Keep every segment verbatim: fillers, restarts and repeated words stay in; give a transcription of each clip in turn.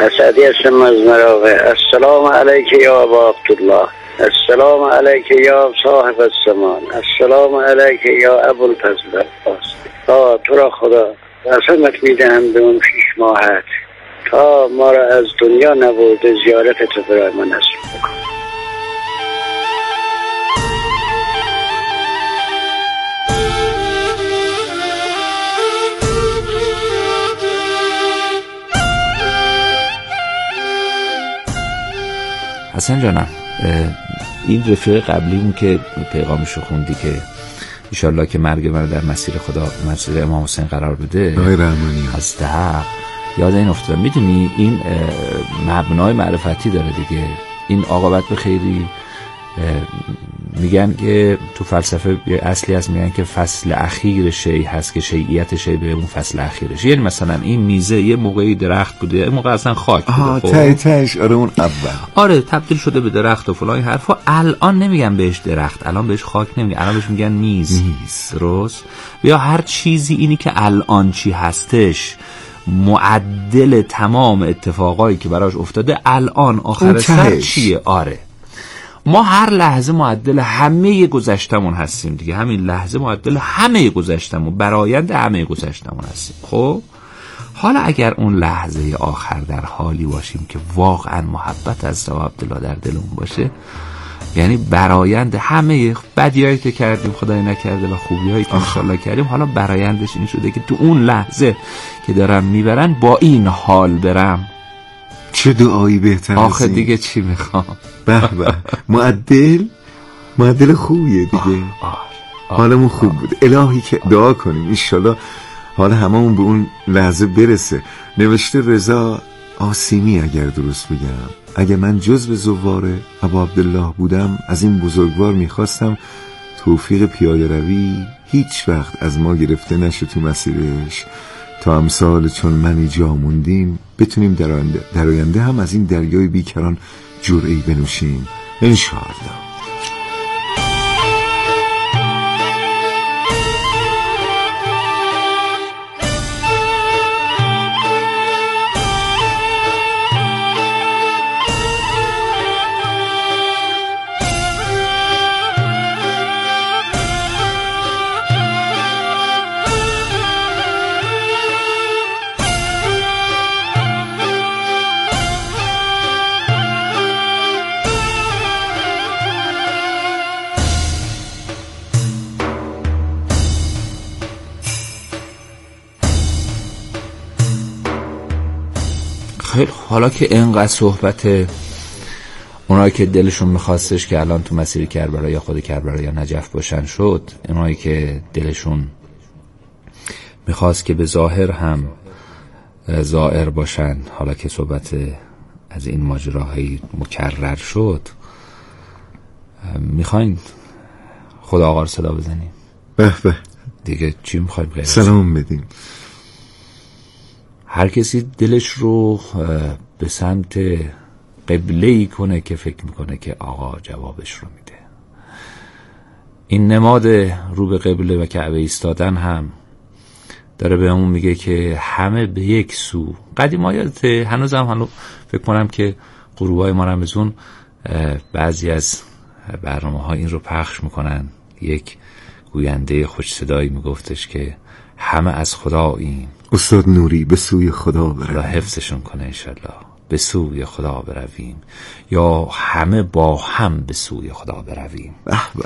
اسعدی هستم از مراغه. السلام علیک یا ابا عبدالله، السلام علیک یا صاحب الزمان، السلام علیک یا ابوالفضل عباس. تا تو را خدا قسمت میدهم به اون پیش ماهت تا ما را از دنیا نبرده زیارت تو برای من نصیب بکن. حسن جانم، این رفیق قبلیمون که پیغامشو خوندی که انشالله که مرگ من در مسیر خدا، مسیر امام حسین قرار بده، آقای رحمانی از حق یاد این افتادم. میدونی این مبنای معرفتی داره دیگه. این عاقبت به خیری میگن که تو فلسفه اصلی هست، میگن که فصل اخیر شی هست که شیعیت شی به اون فصل اخیرش. یعنی مثلا این میزه یه موقعی درخت بوده، یه موقع اصلا خاک بوده. آها تای تایش آره اون اول آره تبدیل شده به درخت و فلان حرفا. الان نمیگن بهش درخت، الان بهش خاک نمیگن، الان بهش میگن میز. میز درست؟ یا هر چیزی اینی که الان چی هستش معدل تمام اتفاقایی که براش افتاده الان آخر سر چیه. آره ما هر لحظه معدل همه گذشتمون هستیم دیگه. همین لحظه معدل همه گذشتمون، برآیند همه گذشتمون هستیم. خب حالا اگر اون لحظه آخر در حالی باشیم که واقعا محبت از رب عبدالله در دلمون باشه، یعنی برآیند همه بدیایی که کردیم خدای نکرده و خوبیایی که انشالله کردیم، حالا برآیندش این شده که تو اون لحظه که دارم میبرن با این حال برم. چه دعایی بهتر آخه دیگه چی میخوام؟ به به معدل معدل خوبیه دیگه. آه آه آه حالمون خوب بود. الهی که دعا کنیم انشالله حالا هممون به اون لحظه برسه. نوشته رضا آسیمی اگر درست بگم، اگه من جزو زوار ابا عبدالله بودم از این بزرگوار میخواستم توفیق پیاده روی هیچ وقت از ما گرفته نشه تو مسیرش، تا امثال چون منی جا موندیم بتونیم در آینده, در آینده هم از این دریای بیکران جرعه‌ای بنوشیم انشاءالله. خیلی حالا که اینقدر صحبت اونایی که دلشون میخواستش که الان تو مسیر کربلا یا خود کربلا یا نجف باشن شد، اونایی که دلشون میخواست که به ظاهر هم ظاهر باشن، حالا که صحبت از این ماجراهایی مکرر شد، میخواین خدا آقا رو صدا بزنیم؟ به به دیگه چی میخوایم غیر سلام بدیم؟ هر کسی دلش رو به سمت قبله‌ای کنه که فکر میکنه که آقا جوابش رو میده. این نماد رو به قبله و کعبه ایستادن هم داره به همون میگه که همه به یک سو. قدیمایات هنوز هم هنوز فکر کنم که غروبای ما رمزون بعضی از برنامه ها این رو پخش میکنن. یک گوینده خوش صدایی میگفتش که همه از خداییم، استاد نوری، به سوی خدا برویم. و حفظشون کنه انشالله. به سوی خدا برویم، یا همه با هم به سوی خدا برویم. به به.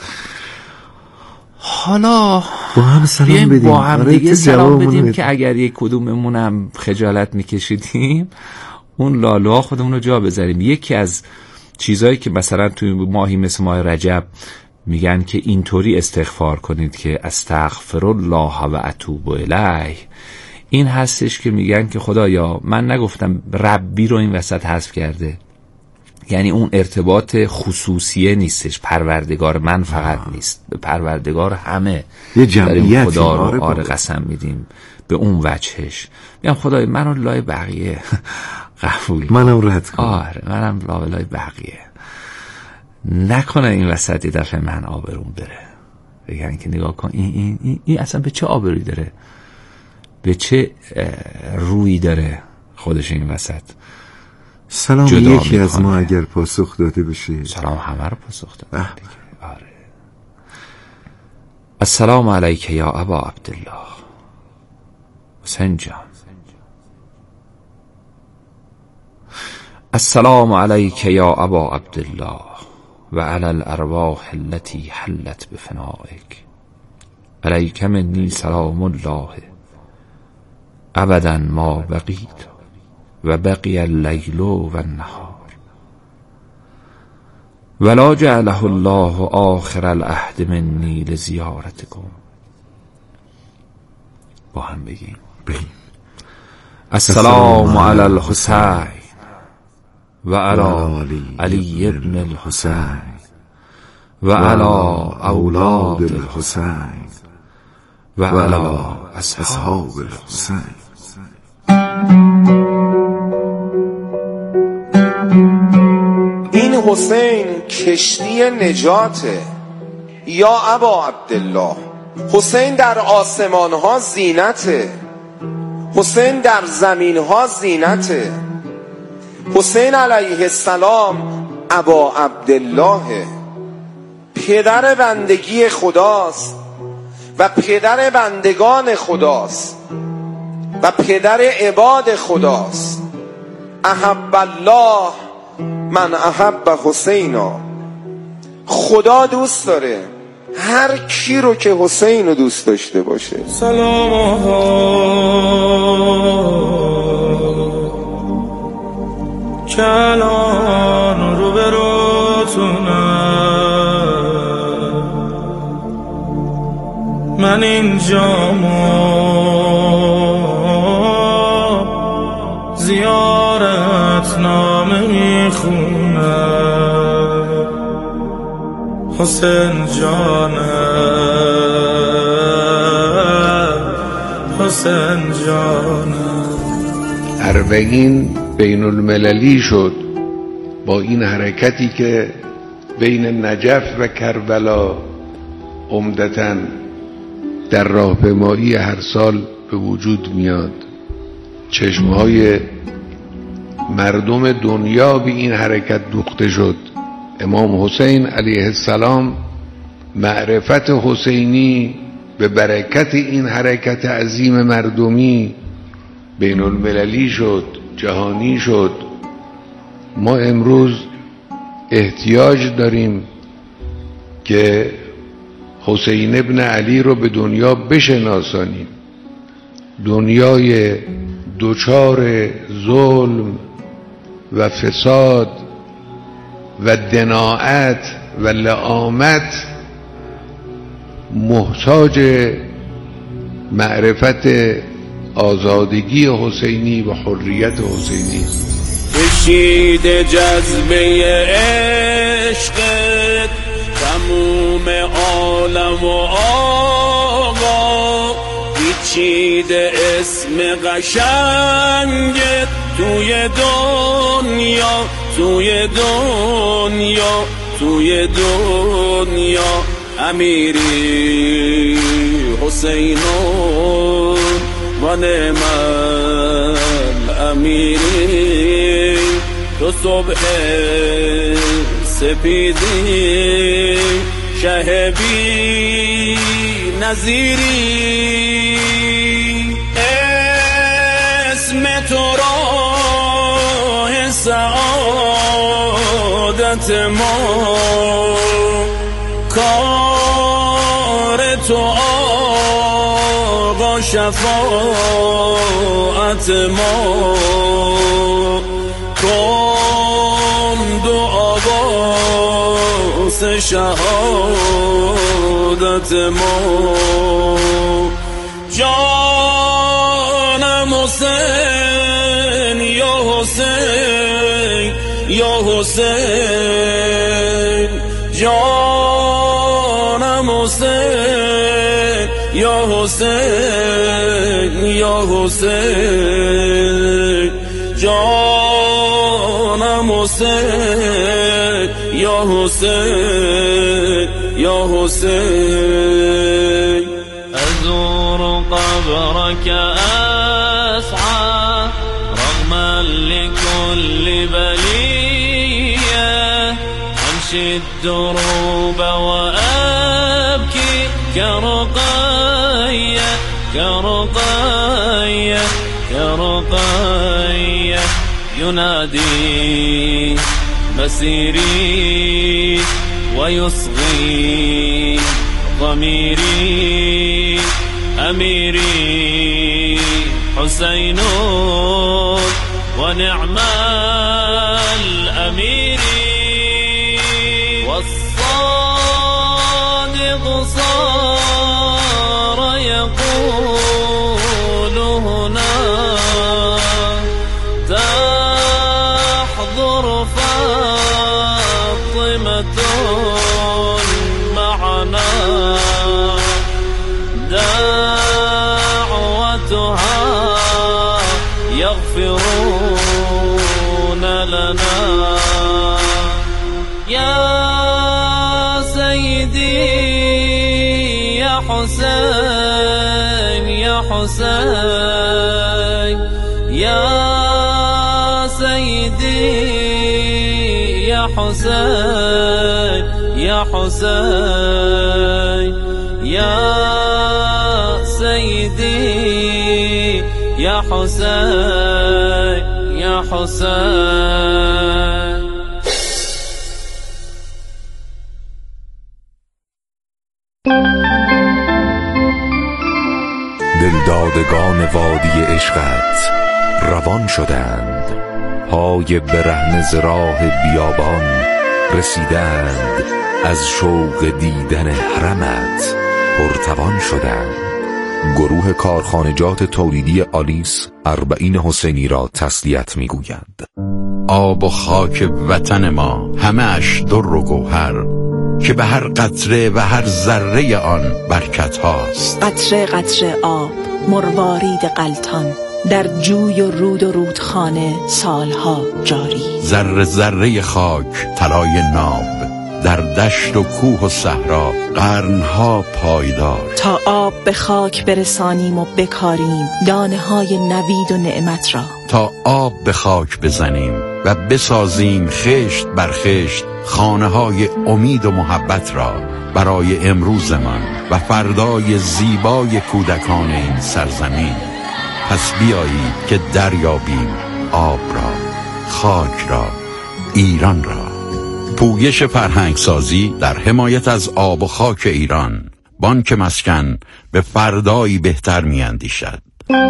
حالا با هم سلام بدیم، با هم دیگه سلام بدیم که اگر یک کدوممون هم خجالت میکشیدیم اون لالوها خودمون رو جا بذاریم. یکی از چیزایی که مثلا توی ماهی مثل ماه رجب میگن که اینطوری استغفار کنید که استغفر الله و اتوب الیه، این هستش که میگن که خدایا من نگفتم ربی رو این وسط حذف کرده، یعنی اون ارتباط خصوصیه نیستش، پروردگار من فقط نیست، به پروردگار همه یه جمعیت خدا رو آره قسم میدیم به اون وجهش. میگم خدای منو لای بقیه قبول، منم رد کن، آره منم لای بقیه، نکنه این وسط یه دفعه من آبروم بره، بگن که نگاه کن این, این, این, این اصلا به چه آبروی داره، به چه روی داره خودش این وسط. سلام یکی از ما اگر پاسخ داده بشه. سلام همه رو پاسخ داده. آره. السلام علیک یا ابا عبدالله. حسین جان. السلام علیک یا ابا عبدالله و علی الارواح التي حلت بفنائک. علیک منی سلام الله ابدا ما بقیت و بقی اللیل و النهار ولا جعله الله آخر العهد منی لزیارتکم. با هم بگیم بگیم السلام علی الحسین و علی علی ابن الحسین و علی اولاد الحسین و علی اصحاب الحسین. این حسین کشتی نجاته یا ابا عبدالله. حسین در آسمان ها زینته، حسین در زمین ها زینته. حسین علیه السلام ابا عبدالله، پدر بندگی خداست و پدر بندگان خداست و پدر عباد خداست. احب الله من احب حسینا. خدا دوست داره هر کی رو که حسین رو دوست داشته باشه. سلام کلان رو بروتونم، من اینجا زیارت نامه میخونم. حسین جانم، حسین جانم. اربعین بین المللی شد با این حرکتی که بین نجف و کربلا عمدتاً در راهپیمایی هر سال به وجود میاد. چشمهای مردم دنیا به این حرکت دوخته شد. امام حسین علیه السلام معرفت حسینی به برکت این حرکت عظیم مردمی بین المللی شد، جهانی شد. ما امروز احتیاج داریم که حسین ابن علی رو به دنیا بشناسانیم. دنیای دوچار ظلم و فساد و دناعت و لعامت محتاج معرفت آزادگی حسینی و حریت حسینی. کشید جذبه عشقت تموم عالم و آقا، پیچید اسم قشنگت توی دنیا، توی دنیا، توی دنیا. امیری حسینون و نعم امیری، تو صبح سپیدی شه بی نظیری. اسم تو راه سعادت ما، کار تو آقا شفاعت ما. کن دعا باس شهادت ما. جانم حسین یا حسین یا حسین، جانم حسین یا حسین یا حسین، جانم حسین یا حسین یا حسین. أزور قبرك أسعى رغما لكل بلد أمشي الدروب وأبكي كرقية كرقية كرقية ينادي مسيري ويصغي ضميري أميري حسين ونعم الأمير والصادق صار يقول هنا تحضر فاطمة معنا دعوتها يغفرون لنا يا سيدي يا حسين يا حسين يا سيدي يا حسين يا حسين يا سيدي يا حسين يا حسين. دلدادگان وادی عشقت روان شدند، پای برهنه ز راه بیابان رسیدند، از شوق دیدن حرمت پرتوان شدند. گروه کارخانجات تولیدی آلیس اربعین حسینی را تسلیت می‌گویند. آب و خاک وطن ما همه اش در و گوهر، که به هر قطره و هر ذره آن برکت هاست. قطره قطره آب مروارید غلطان، در جوی و رود و رودخانه سالها جاری. ذره ذره خاک طلای ناب، در دشت و کوه و صحرا قرنها پایدار. تا آب به خاک برسانیم و بکاریم دانه های نوید و نعمت را. تا آب به خاک بزنیم و بسازیم خشت بر خشت خانه های امید و محبت را برای امروزمان و فردای زیبای کودکان این سرزمین. پس بیایید که دریابیم آب را، خاک را، ایران را. پویش فرهنگسازی در حمایت از آب و خاک ایران. بانک مسکن به فردایی بهتر می‌اندیشد.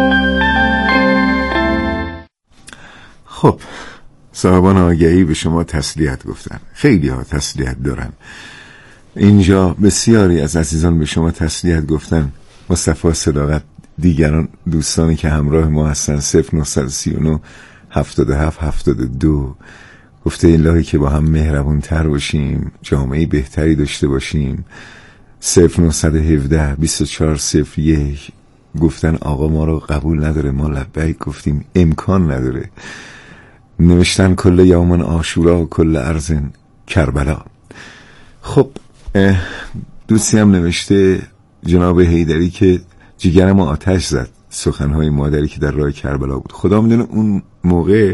خب صاحبان آگهی به شما تسلیت گفتن، خیلی ها تسلیت دارن. اینجا بسیاری از عزیزان به شما تسلیت گفتن. مصطفی صداقت، دیگران دوستانی که همراه ما هستن صفر نه سه نه هفتاد و هفت هفتاد و دو گفته الهی که با هم مهربون تر باشیم، جامعه بهتری داشته باشیم. صفر نه یک هفت بیست و چهار صفر یک گفتن آقا ما رو قبول نداره، ما لبیک گفتیم امکان نداره. نوشتن کل یومن عاشورا و کل ارزن کربلا. خب دوستی هم نوشته جناب حیدری که جگرم آتش زد، سخنهای مادری که در راه کربلا بود. خدا میدونه اون موقع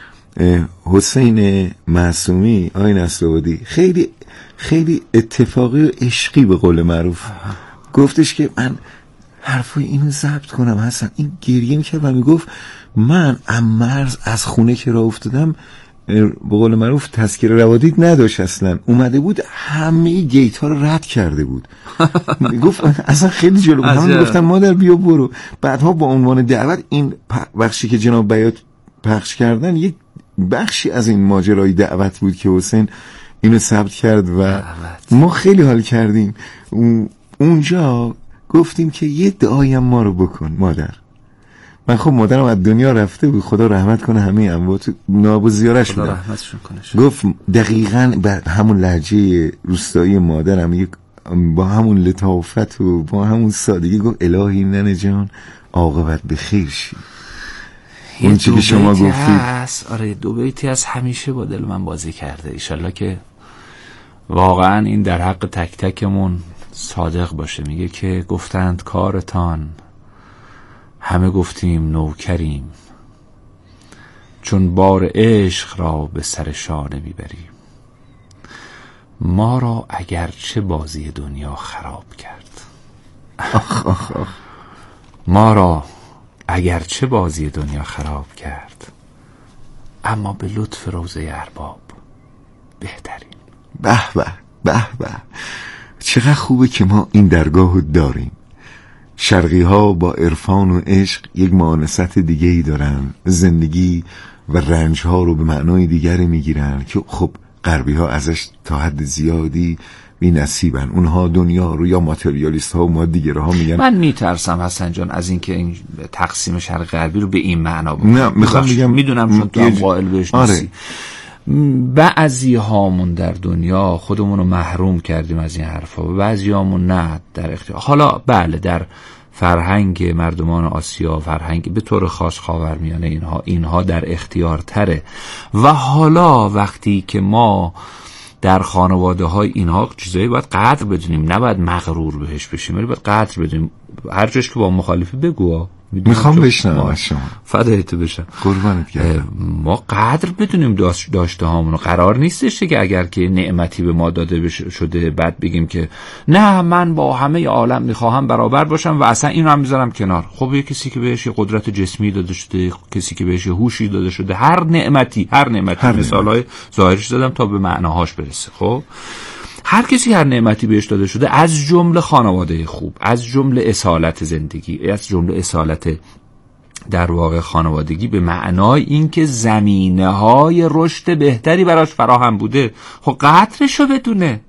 حسین معصومی آقای نصرآبادی خیلی خیلی اتفاقی و عشقی به قول معروف گفتش که من حرفای اینو ضبط کنم. حسن این گریه میکرد و میگفت من امرز از خونه که راه افتادم به قول معروف تذکره روادید نداشت، اصلا اومده بود همه گیت ها رو رد کرده بود. گفت اصلا خیلی جلو بود. همون گفتم مادر بیا برو. بعدها با عنوان دعوت این بخشی که جناب بیات پخش کردن یک بخشی از این ماجرای دعوت بود که حسین اینو ثبت کرد و ما خیلی حال کردیم. اونجا گفتیم که یه دعایی هم ما رو بکن مادر. من خب مادرم از دنیا رفته بود، خدا رحمت کنه همه اموات ناب و زیارش خدا بودن. رحمتشون کنه. گفت دقیقاً بر همون لهجه روستایی مادرم یک با همون لطافت و با همون سادگی گفت الهی ننه جان عاقبت به خیر شی. اون چی که شما گفتید آره دو بیتی از همیشه با دل من بازی کرده. ایشالله که واقعا این در حق تک تکمون صادق باشه. میگه که گفتند کارتان، همه گفتیم نوکریم، چون بار عشق را به سر شانه میبریم. ما را اگرچه بازی دنیا خراب کرد، آخ آخ آخ. ما را اگرچه بازی دنیا خراب کرد، اما به لطف روضه ارباب بهترین. به به به به، چقدر خوبه که ما این درگاهو داریم. شرقی ها با عرفان و عشق یک مؤانست دیگه ای دارن، زندگی و رنج ها رو به معنای دیگری میگیرن که خب غربی ها ازش تا حد زیادی بی نصیبن. اونها دنیا رو یا ماتریالیست ها و مادیگره ها میگن. من میترسم حسن جان از اینکه این تقسیم شرق غربی رو به این معنا بکنم. نه میخوام بگم، میدونم چون تو هم قائل بهش نیستی. بعضی هامون در دنیا خودمون رو محروم کردیم از این حرفا و بعضی هامون نه در اختیار. حالا بله در فرهنگ مردمان آسیا، فرهنگ به طور خاص خاورمیانه، اینها اینها در اختیار تره. و حالا وقتی که ما در خانواده های اینها چیزایی باید قدر بدونیم، نباید مغرور بهش بشیم، ولی باید قدر بدونیم. هر جاش که با مخالفی بگو، میخوام بشنم از شما، فدایت بشم، قربانت گردم. ما قدر بدونیم داشت داشته هامونو. قرار نیستش که اگر که نعمتی به ما داده شده بعد بگیم که نه من با همه عالم میخواهم برابر باشم و اصلا اینو هم میذارم کنار. خب یه کسی که بهش قدرت جسمی داده شده، کسی که بهش هوشی داده شده، هر نعمتی هر نعمتی مثالای ظاهرش دادم تا به معناهاش برسه. خب هر کسی هر نعمتی بهش داده شده، از جمله خانواده خوب، از جمله اصالت زندگی، از جمله اصالت در واقع خانوادگی، به معنای اینکه زمینه‌های رشد بهتری براش فراهم بوده. خب قدرشو بدونه.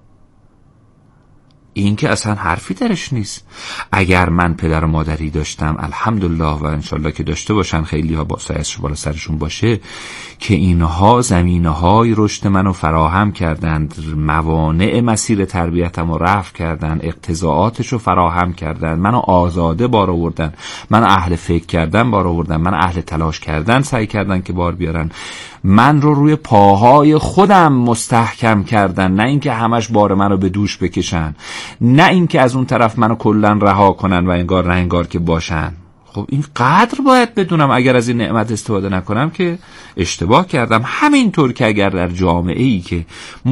این که اصلا حرفی درش نیست. اگر من پدر و مادری داشتم، الحمدلله و انشالله که داشته باشن، خیلی ها با سایش بالا سرشون باشه، که اینها زمینه‌های رشد منو فراهم کردند، موانع مسیر تربیتمو رفع کردند، اقتضاعاتشو فراهم کردند، منو آزاده بار آوردن، منو اهل فکر کردن بار آوردن، منو اهل تلاش کردن سعی کردن که بار بیارن، من رو روی پاهای خودم مستحکم کردن، نه اینکه همش بار منو به دوش بکشن، نه اینکه از اون طرف منو کلن رها کنن و انگار نه انگار که باشن. خب این قدر باید بدونم. اگر از این نعمت استفاده نکنم که اشتباه کردم. همینطور که اگر در جامعه ای که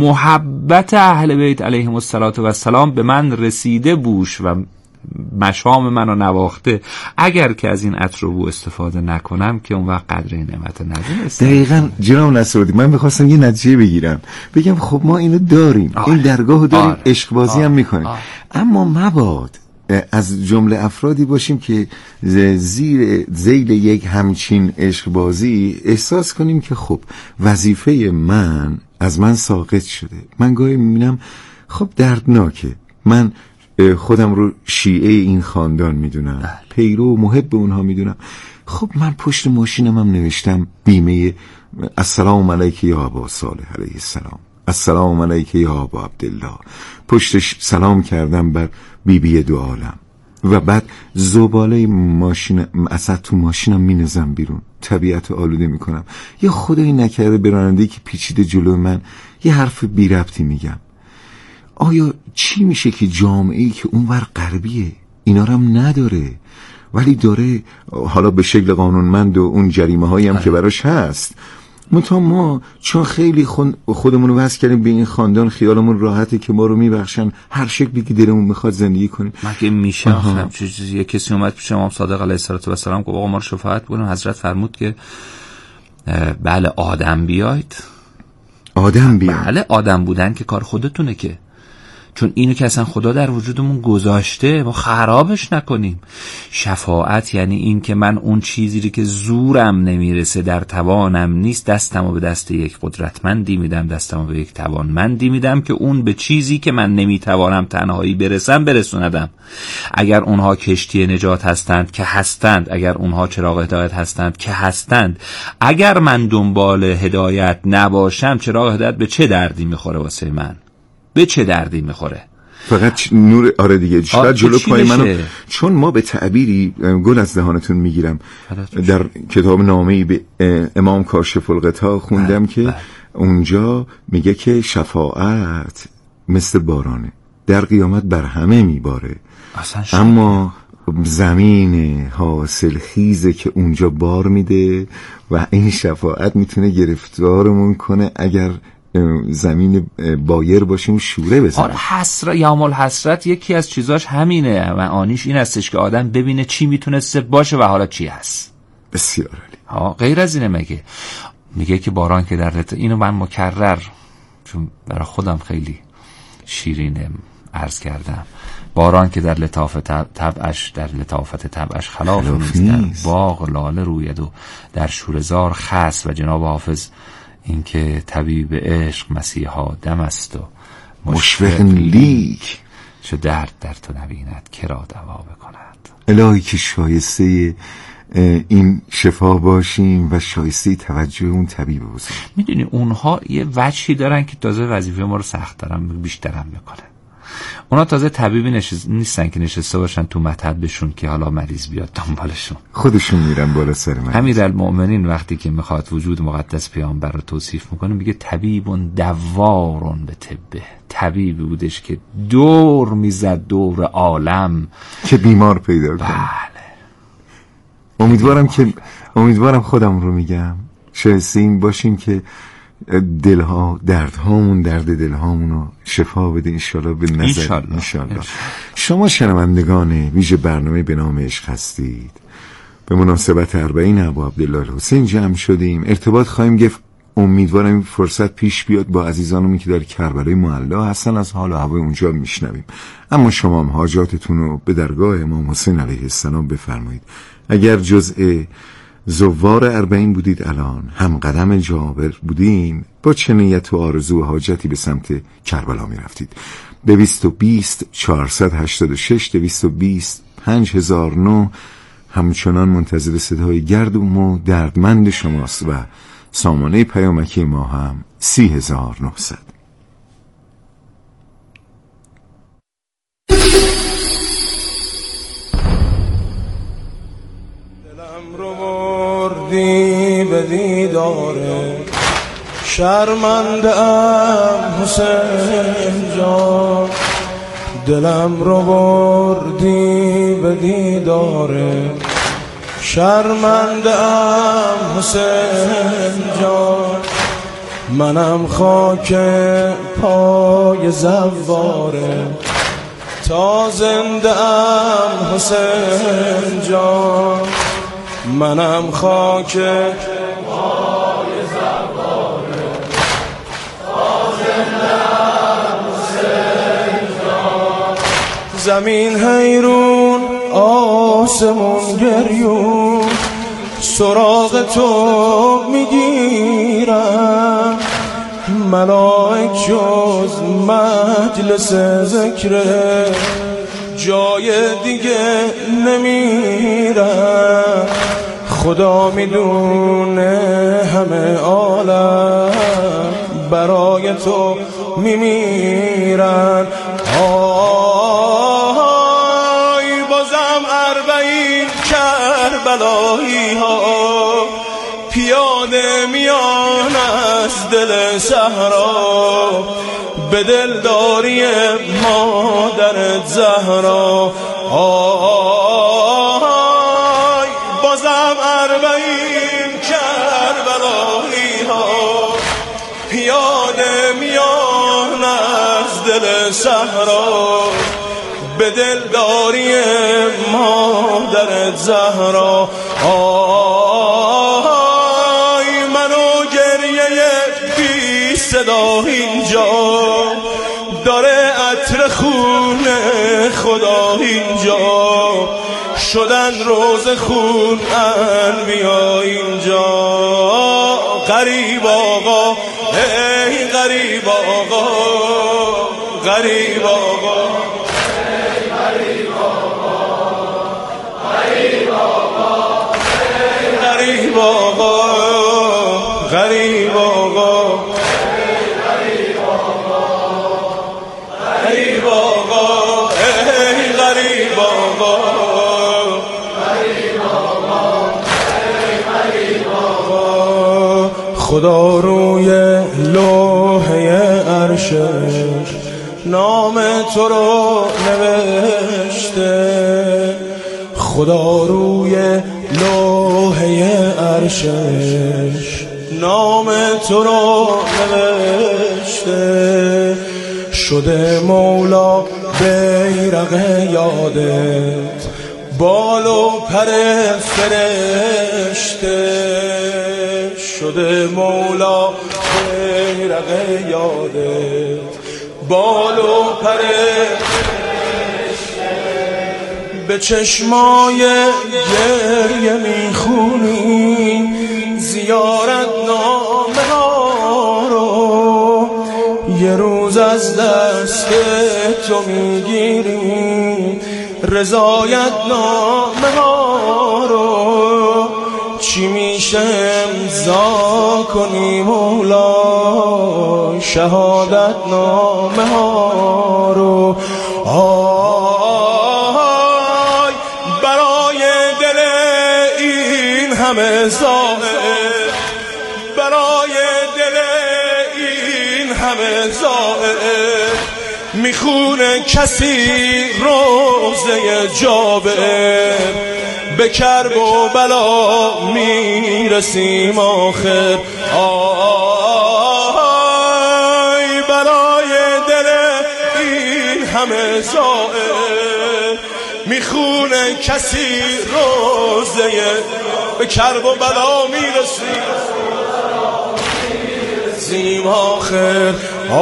محبت اهل بیت علیهم السلام به من رسیده بوش و مشام منو نواخته، اگر که از این اتروبو استفاده نکنم که اون وقت قدر این نعمت ندونستم. دقیقاً جناب نصرالدین، من میخواستم یه نتیجه بگیرم، بگم خب ما اینو داریم، آه. این درگاهو داریم، آه. عشق بازی آه. هم میکنیم، آه. اما مباد از جمله افرادی باشیم که زیر ذیل یک همچین عشق بازی احساس کنیم که خب وظیفه من از من ساقط شده. من گاهی میبینم خب دردناکه، من خودم رو شیعه این خاندان میدونم، پیرو و محب اونها میدونم. خب من پشت ماشینم هم نوشتم بیمه السلام علیک یا ابا صالح علیه السلام، السلام علیک یا ابا عبدالله، پشتش سلام کردم بر بیبی بی دو عالم، و بعد زباله ماشین اصلا تو ماشینم مینزم بیرون، طبیعت آلوده میکنم، یا خدایی نکرده به راننده‌ای که پیچیده جلو من یه حرف بی ربطی میگم. آیا چی میشه که جامعه‌ای که اونور غربیه اینا رو هم نداره ولی داره، حالا به شکل قانونمند و اون جریمه هایی هم که براش هست، منتها ما چون خیلی خودمون رو وصل کردیم به این خاندان، خیالمون راحته که ما رو میبخشن هر شکلی که دلمون میخواد زندگی کنیم. مگه میشه آخه چیزی؟ یه کسی اومد پیش امام صادق علیه السلام گفت آقا ما رو شفاعت بکنیم. حضرت فرمود که بله آدم بیاید. آدم بیاید. بله آدم بودن که کار خودتونه، که چون اینو که اصلا خدا در وجودمون گذاشته ما خرابش نکنیم. شفاعت یعنی این که من اون چیزی که زورم نمیرسه، در توانم نیست، دستمو به دست یک قدرتمندی میدم، دستمو به یک توانمندی میدم که اون به چیزی که من نمیتوانم تنهایی برسم برسوندم. اگر اونها کشتی نجات هستند که هستند، اگر اونها چراغ هدایت هستند که هستند، اگر من دنبال هدایت نباشم چراغ هدایت به چه دردی میخوره واسه من؟ به چه دردی میخوره؟ فقط نور. آره دیگه شاید جلو پای منو، چون ما به تعبیری گل از دهانتون میگیرم، در کتاب نامه‌ای به امام کاشف الغطا خوندم که بله. اونجا میگه که شفاعت مثل بارانه، در قیامت بر همه میباره، اما زمین حاصل خیزه که اونجا بار میده و این شفاعت میتونه گرفتارمون کنه اگر زمین بایر باشیم شوره بزنیم. آره حسرت، یوم الحسرت یکی از چیزاش همینه، معانیش این هستش که آدم ببینه چی میتونسته باشه و حالا چی هست. بسیار عالی. ها غیر از اینه مگه؟ میگه که باران که در لط... اینو من مکرر چون برای خودم خیلی شیرینه عرض کردم، باران که در لطافت طبعش در لطافت طبعش خلاف نیست، در باغ لاله روید و در شورزار خس. و جناب حافظ این که طبیب عشق مسیحا دم است و مشفق لیک چه درد در تو نبیند کرا دوا بکند. الهی که شایسته این شفا باشیم و شایسته توجه اون طبیب باشیم. میدونی اونها یه وجهی دارن که تازه وظیفه ما رو سخت دارن بیشترم میکنه. اونا تازه طبیبی نشست... نیستن که نشسته باشن تو مطبشون که حالا مریض بیاد دنبالشون، خودشون میرن بالا سر مریض. امیرالمؤمنین وقتی که میخواد وجود مقدس پیامبر رو توصیف میکنه میگه طبیبون دوارون به طبه، طبیبی بودش که دور میزد دور عالم که بیمار پیدا کنه. بله. امیدوارم که امیدوارم خودم رو میگم شایسته این باشیم که دلها دردهامون درد دلهامونو شفا بده انشالله به نظر انشالله. شما شنوندگان ویژه برنامه به نام عشق هستید. به مناسبت اربعین ابو عبدالله الحسین جمع شدیم، ارتباط خواهیم گرفت. امیدوارم این فرصت پیش بیاد با عزیزانمون که در کربلای معلا هستن از حال و هوای اونجا میشنویم. اما شما هم حاجاتتون رو به درگاه امام حسین علیه السلام بفرمایید. اگر جزء زوار اربعین بودید، الان هم قدم جابر بودین، با چه نیت و آرزو و حاجتی به سمت کربلا می رفتید؟ دویست و بیست چهارصد و هشتاد و شش دویست و بیست پنج هزار و نه همچنان منتظر صدای گردون و دردمند شماست و سامانه پیامکی ما هم سی هزار و نهصد. به دیداره شرمنده ام حسین جان، دلم رو بردی به دیداره شرمنده ام حسین جان، منم خاک پای زواره تا زنده ام حسین جان، منم خاک پای زواره تا زنده ام حسین جان، زمین حیرون آسمون گریون سراغ تو میگیرم، ملائک جز مجلس ذکر جای دیگه نمیرم، خدا میدونه همه عالم برای تو میمیرن. آهای بازم اربعین کربلایی ها پیاده میان از دل صحرا، به دلداری مادر زهرا. آهای بازم اربعین کربلایی ها پیاده میان از دل صحرا، به دلداری مادر زهرا. آهای منو گریه بی صدا اینجا داره عطر خون خدا اینجا، شدن روز خون انبیا اینجا. غریب آقا ای غریب آقا، غریب آقا ای غریب آقا، غریب آقا ای غریب آقا، غریب آقا غریب آقا، غریب آقا ای غریب آقا، غریب آقا ای غریب آقا. خدا روی لوحه عرشش نام تو رو نوشته، خدا روی لوحه عرشش نام تو رو نوشته، شده مولا بیرق یادت بال و پر فرشته، شده مولا بیرق یادت بال و پر فرشته، به چشمای گریه میخونی زیارت نامه ها رو، یه روز از دست تو میگیری رضایت نامه ها رو، چی میشه امضا کنی مولا شهادت نامه ها رو. آی برای دل این همه زائر، برای دل این همه زائر میخونه کسی روزه جابر، به کرب و بلا میرسیم آخر. آی برای دل این همه زائر میخونه کسی روزه، به کرب و بلا میرسیم آخر.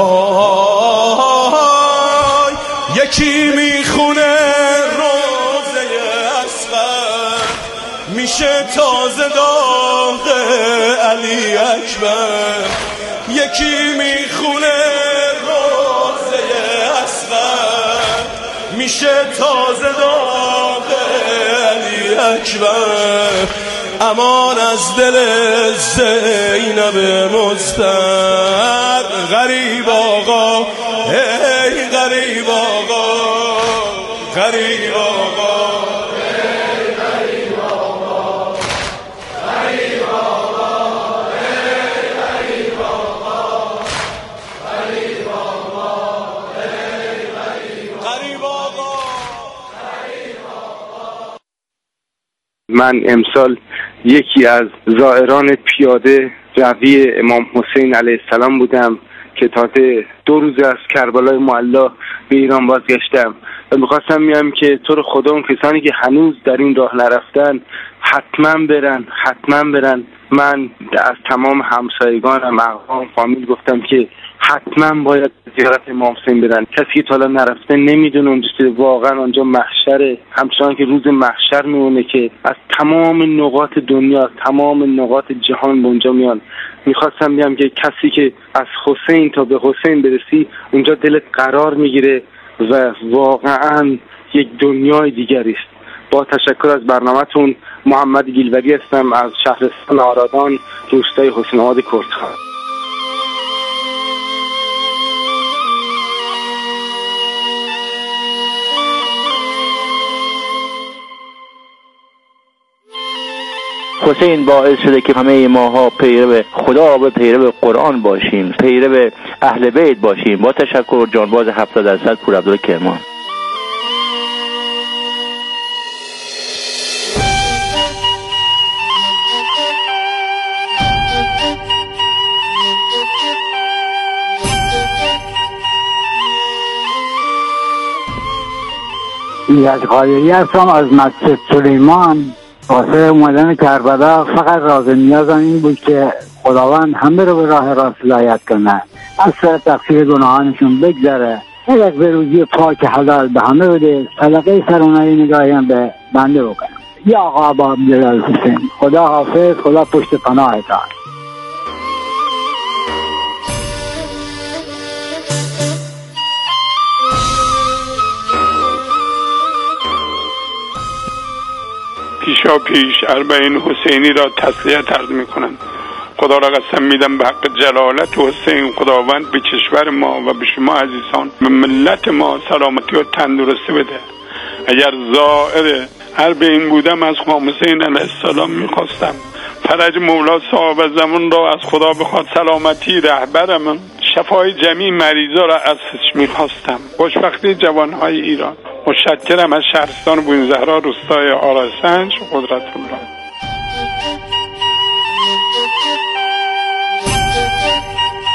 آی یکی میخونه روزه اصغر، میشه تازه داغ علی اکبر. یکی میخونه روزه اصغر، میشه تازه داغ علی اکبر. امان از دل زینب مضطر، غریب آقا ای غریب آقا، غریب آقا ای غریب آقا، غریب آقا ای غریب آقا، غریب آقا ای غریب آقا. من امسال یکی از زائران پیاده روی امام حسین علیه السلام بودم که تازه دو روز از کربلای معلی به ایران بازگشتم و میخواستم میگم که تو رو خدا اون کسانی که هنوز در این راه نرفتن حتما برن، حتما برن. من از تمام همسایگانم، اقوام، فامیل گفتم که حتما باید زیارت امام حسین برن. کسی که تا حالا نرفته نمیدونه اونجا واقعا آنجا محشره، همچنان که روز محشر میمونه که از تمام نقاط دنیا، از تمام نقاط جهان به اونجا میان. میخواستم بگم که کسی که از حسین تا به حسین برسی اونجا دلت قرار میگیره و واقعا یک دنیای دیگری است. با تشکر از برنامه‌تون. محمد گیلوری هستم از شهرستان آرادان، روستای حسین آباد کردخان. حسین باعث شده که همه ماها پیرو خدا و پیرو قرآن باشیم، پیرو اهل بیت باشیم. با تشکر. جانباز هفتاد درصد پور عبدالله کرمان. از قادری هستم از مسجد سلیمان. واسه اومدن کربلا فقط راز نیازم این بود که خداوند همه رو به راه راست هدایت کنه، از سر تقصیر گناهانشون بگذره، یک به روزی پاک حلال به همه بده، صدقه سرونایی نگاهی هم به بنده بکنه. یا آقا ابا عبدالله حسین. خدا حافظ، خدا پشت پناهت. پیشا پیش اربعین حسینی را تسلیت عرض می کنند. خدا را قسم میدم به حق جلالت حسین خداوند به کشور ما و به شما عزیزان به ملت ما سلامتی و تندرستی بده. اگر زائر اربعین بودم از امام حسین علیه السلام میخواستم فرج مولا صاحب زمان را از خدا بخواد، سلامتی رهبرم، شفای جمیع مریضا را ازش میخواستم، خوشبختی جوانهای ایران. متشکرم از شهرستان بوئنزهرا، روستای آراسنج. قدرت الله.